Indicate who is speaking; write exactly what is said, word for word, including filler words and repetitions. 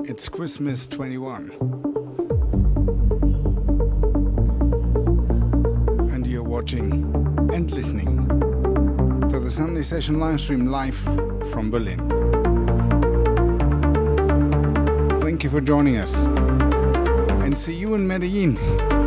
Speaker 1: It's Christmas twenty-one. And you're watching and listening to the Sunday Session live stream live from Berlin. Thank you for joining us. And see you in Medellin.